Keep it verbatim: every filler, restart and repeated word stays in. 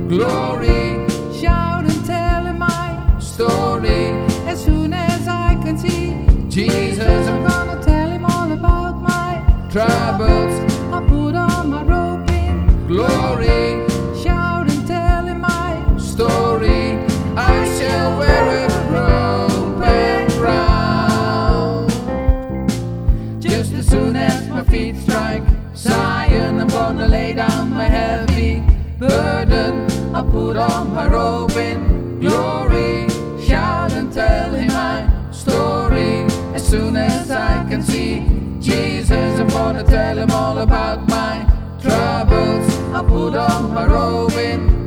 glory. Shout and tell him my Story, as soon as I can see. Jesus, I'm gonna tell him all about my troubles, I put on my robe in glory, Shout and tell him my story. I shall wear a robe and crown. Just as soon as my feet strike Zion, I'm gonna lay down my heavy burden. I put on my robe in glory. Shout and tell him my story as soon as I can see. Jesus, I'm gonna tell him all about my troubles. I put on my robe in